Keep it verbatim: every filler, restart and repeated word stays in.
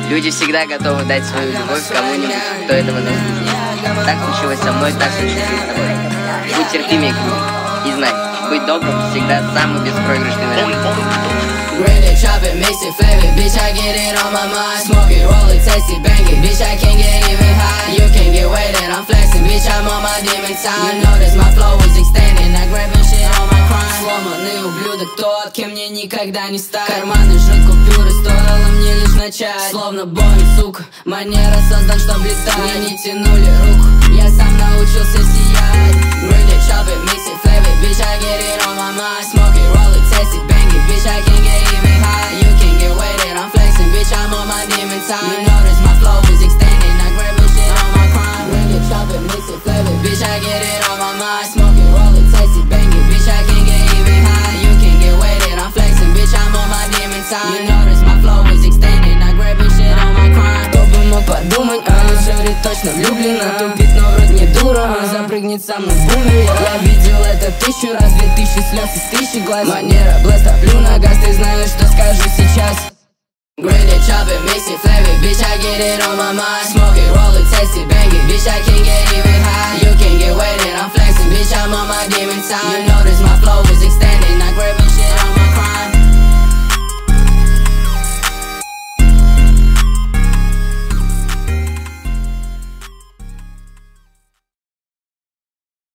Люди всегда готовы дать свою любовь кому-нибудь, кто этого заслужит. Так случилось со мной, так случилось и с тобой. Будь терпимее к людям и знай, быть добрым всегда самый беспроигрышный вариант. Granddad chop it, mix it, flavor, bitch, I get it on my mind. Smoke it, roll it, taste it, bang it, bitch, I can't get even high. You can't get weighted, I'm flexing, bitch, I'm on my demon time. You notice my flow is extending, I grabbing shit on my crime. Сломанный ублюдок тот, кем мне никогда не стать. Карманы жрут купюры, стоило мне лишь начать. Словно Боинг, сука, манера создан, чтоб летать. Мне не тянули руку, я сам научился сиять. Granddad chop it, mix it, flavor, bitch, I get it on my mind. Smoke it, roll it, taste it, bang it, bitch, I can't get even high. You can't get weighted, I'm flexing, bitch, I'm on my demon time. You notice my flow is extending, I grabbing shit on my crime. Granddad chop it, mix it, flavor, bitch, I get it on my mind. Smoke it, roll it, taste it, bang it, bitch, I can't get even high. You can't get weighted, I'm flexing, bitch, I'm on my demon time. You notice my flow is extending, I grabbing shit on my crime. Кто бы мог подумать, а Шори точно влюблена. Тупит, но вроде не дура, запрыгнет со мной в бумере. Я видел это тысячу раз, две тысячи слез из тысячи глаз. Манера блеста, плю на газ, ты знаешь, что скажу сейчас. Granddad chop it, mix it, flavor, bitch, I get it on my mind. Smoke it, roll it, taste it, bang it, bitch, I can't get even high. You can't get weighted, I'm flexing, bitch, I'm on my demon time. You notice my flow is extending, I grab it.